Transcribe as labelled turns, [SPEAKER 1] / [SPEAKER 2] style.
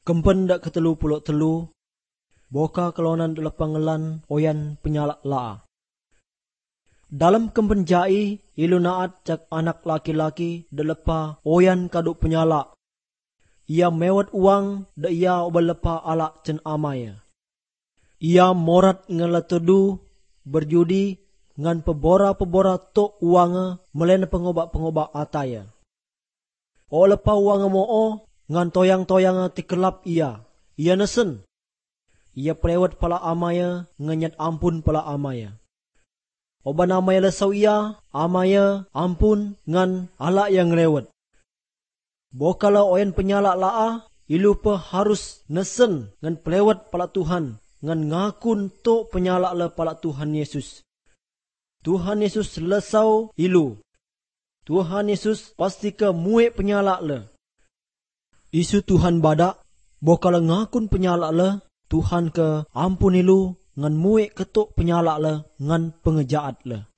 [SPEAKER 1] Kempen dak ketelu puluk telu, boka kelonan dalam pangelan oyan penyalak laa. Dalam kempen jai, ilu naat cak anak laki-laki delepa oyan kaduk penyalak. Ia mewat uang da ia obalepa alak cen amaya. Ia morat ngala tedu, berjudi, ngan pebora-pebora tok uanga melena pengobak-pengobak ataya. O lepa uanga mo'o, ngan toyang-toyanga tikelap ia nesen. Ia pelewat pala amaya, nganyat ampun pala amaya. Oban amaya lesau ia, amaya ampun ngan alak yang lewat. Bokala oyan penyalak laa, ilu pe harus nesen ngan pelewat pala Tuhan, ngan ngakun tok penyalak le pala Tuhan Yesus. Tuhan Yesus lesau ilu. Tuhan Yesus pasti ke muek penyalak le. Isu Tuhan badak, bokala ngakun penyalak le, Tuhan ke ampun ilu, ngan muek ketuk penyalak le, ngan pengejaat le.